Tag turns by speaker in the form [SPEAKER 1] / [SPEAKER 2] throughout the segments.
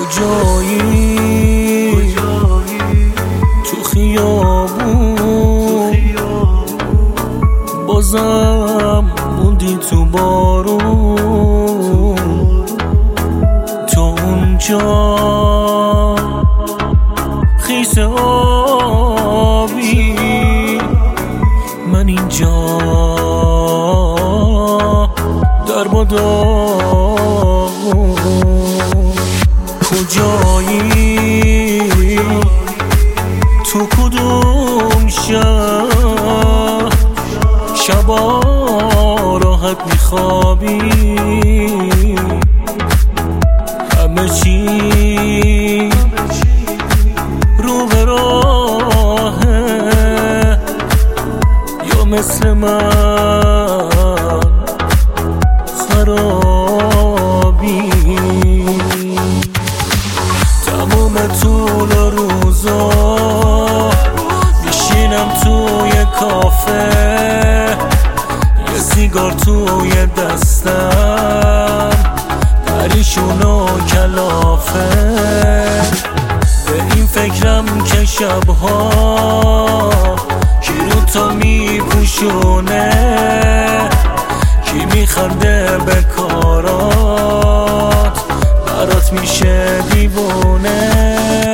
[SPEAKER 1] کجایی تو خیابون بازم موندی تو بارون تو اونجا خیس آبی من اینجا در بادام کجایی تو کدوم شهر شبا راحت میخوابی همه چی رو به راهه یا مثل من خرابی تموم طول روزا میشینم توی کافه یه سیگار توی دستم پریشون و کلافه به این فکرم که شبها کی رو تو میپوشونه کی میخنده به کارات برات میشه دیوونه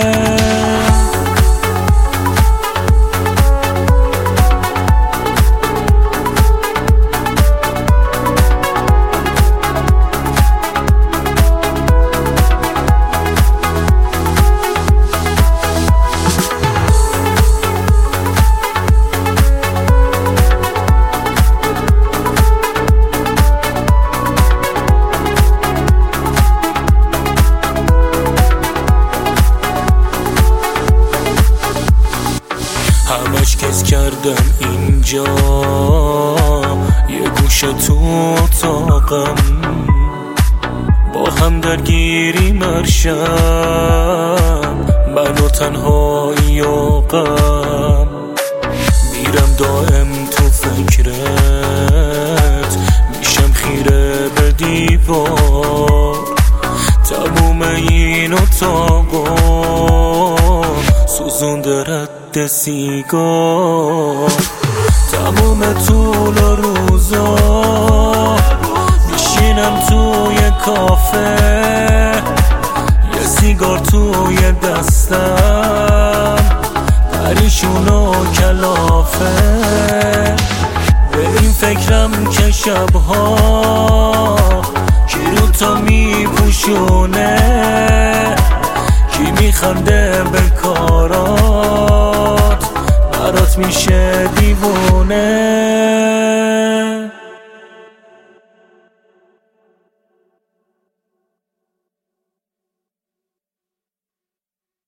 [SPEAKER 1] همش کس کردم اینجا یه گوشه تو اتاقم با هم درگیری مرشم من و تنهایی و غم میرم دائم تو فکرت میشم خیره به دیوار تموم این اتاقا سوزونده رد سیگار تموم طول روزا میشینم توی کافه یه سیگار توی دستم پریشون و کلافه به این فکرم که شبها کی رو تو میپوشونه کی میخنده به کارات برات میشه دیوونه